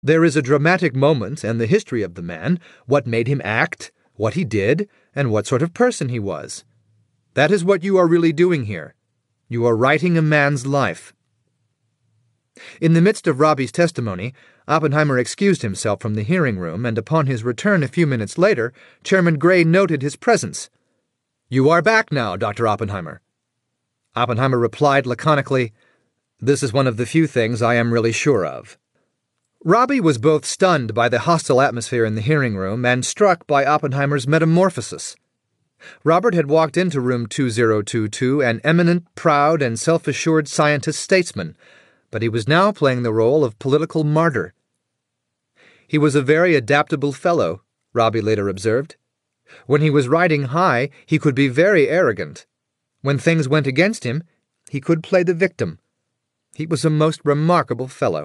There is a dramatic moment and the history of the man, what made him act, what he did, and what sort of person he was. That is what you are really doing here. You are writing a man's life. In the midst of Robbie's testimony, Oppenheimer excused himself from the hearing room, and upon his return a few minutes later, Chairman Gray noted his presence. "You are back now, Dr. Oppenheimer." Oppenheimer replied laconically, "This is one of the few things I am really sure of." Robbie was both stunned by the hostile atmosphere in the hearing room and struck by Oppenheimer's metamorphosis. Robert had walked into room 2022 an eminent, proud, and self-assured scientist-statesman, but he was now playing the role of political martyr. He was a very adaptable fellow, Robbie later observed. When he was riding high, he could be very arrogant. When things went against him, he could play the victim. He was a most remarkable fellow.